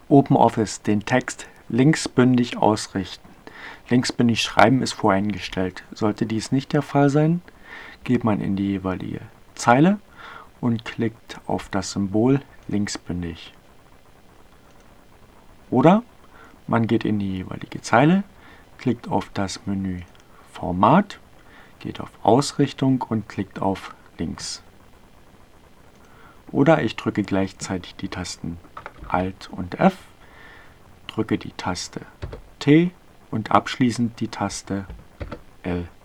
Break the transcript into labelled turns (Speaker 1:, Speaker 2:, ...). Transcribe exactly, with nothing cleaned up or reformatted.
Speaker 1: OpenOffice den Text linksbündig ausrichten. Linksbündig schreiben ist voreingestellt. Sollte dies nicht der Fall sein, geht man in die jeweilige Zeile und klickt auf das Symbol linksbündig. Oder man geht in die jeweilige Zeile, klickt auf das Menü Format, geht auf Ausrichtung und klickt auf links. Oder ich drücke gleichzeitig die Tasten Alt und F, drücke die Taste T und abschließend die Taste L.